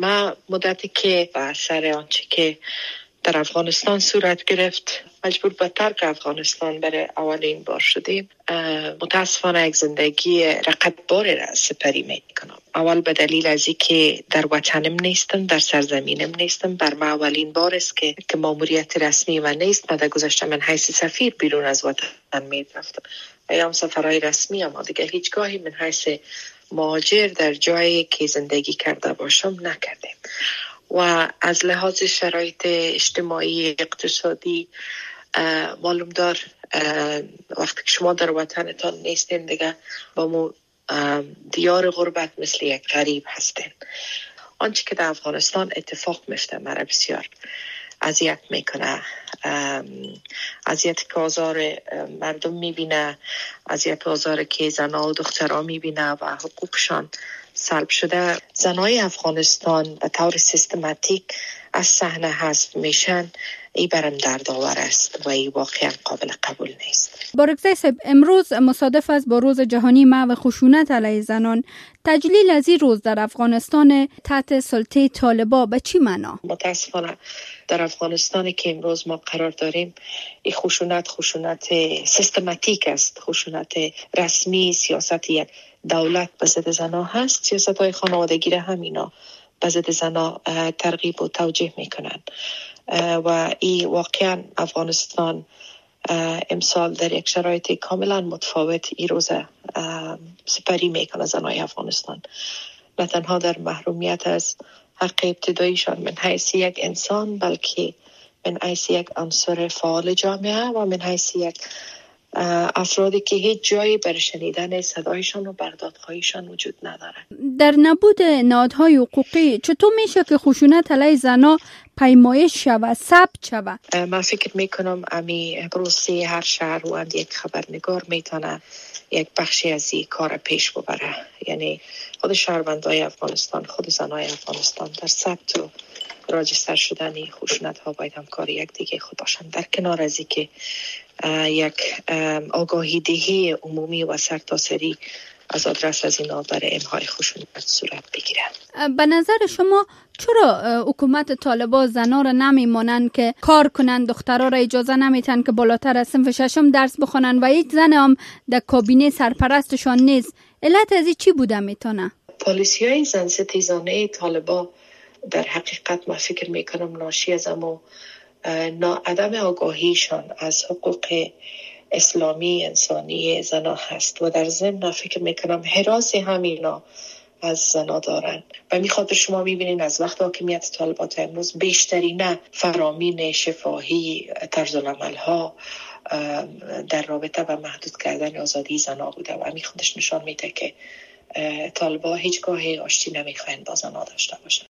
ما مدتی که به اثر آنچه که در افغانستان صورت گرفت مجبور به ترک افغانستان برای اولین بار شدیم. متاسفانه یک زندگی رقتبار را سپری می کنم. اول به دلیل از اینکه در وطنم نیستم، در سرزمینم نیستم. بر ما اولین بار است که ماموریت رسمی من نیست. من در گذشته من حیث سفیر بیرون از وطن می رفتم. ایام سفرهای رسمی، اما دیگه هیچگاهی من حیث مهاجر در جایی که زندگی کرده باشم نکردیم. و از لحاظ شرایط اجتماعی اقتصادی معلوم دار وقتی که شما در وطنتان نیستین دیگه با مو دیار غربت مثل یک غریب هستین. آنچه که در افغانستان اتفاق میفته مرا بسیار اذیت میکنه. اذیت که آزار مردم میبینه، اذیت آزار که زنها و دخترها میبینه و حقوقشان سلب شده. زنای افغانستان به طور سیستماتیک از صحنه حذف میشن. این برام دردآور است و این واقعا قابل قبول نیست. بارکزی صاحب، امروز مصادف است با روز جهانی محو خشونت علیه زنان. تجلیل از این روز در افغانستان تحت سلطه طالبان به چی معنا؟ متاسفانه در افغانستان که امروز ما قرار داریم این خشونت سیستماتیک است. خشونت رسمی سیاست یک دولت به ضد زنان هست. سیاست‌های خانوادگی را هم اینا به ضد زنان ترغیب و توجیه میکنن و این واقعا افغانستان امسال در یک شرایط کاملا متفاوت این روز سپری میکنه. زنای افغانستان نه تنها در محرومیت از حق ابتداییشان من حیث یک انسان، بلکه من حیث یک عنصر فعال جامعه و من حیث یک افرادی که هیچ جایی برای شنیدن صدایشان و بردادخواهیشان وجود نداره. در نبود نهادهای حقوقی چطور میشه که خشونت علیه زنان پیمایش شود، ثبت شود؟ من فکر میکنم امی پروسه هر شهر و یک خبرنگار میتونه یک بخشی از این کار پیش ببره. یعنی خود شهروندای افغانستان، خود زنای افغانستان در ثبت و راجستر شدن خشونت ها باید همکاری یک دیگه خود باشند. در کنار از اینکه یک آگاهی دهی عمومی و سرتاسری از آدرس از اینا برای امهای خشونت صورت بگیره. به نظر شما چرا حکومت طالبان زنا را نمیمانند که کار کنند، دخترها را اجازه نمیتن که بالاتر از صنف ششم درس بخونن و هیچ زن هم در کابینه سرپرستشان نیست؟ علت از این چی بوده میتونه؟ پالیسی های زن ستیزانه طالبان در حقیقت من فکر میکنم ناشی از عدم آگاهیشان از حقوق اسلامی انسانی زنا هست و در ضمن فکر میکنم حراس همینا از زنا دارن. و میخاطر شما میبینین از وقت حاکمیت طالبان تا امروز بیشترین فرامین شفاهی طرز العمل ها در رابطه با محدود کردن آزادی زنا بوده و همین خودش نشان میده که طالبان هیچگاه آشتی نمیخواین با زنا داشته باشن.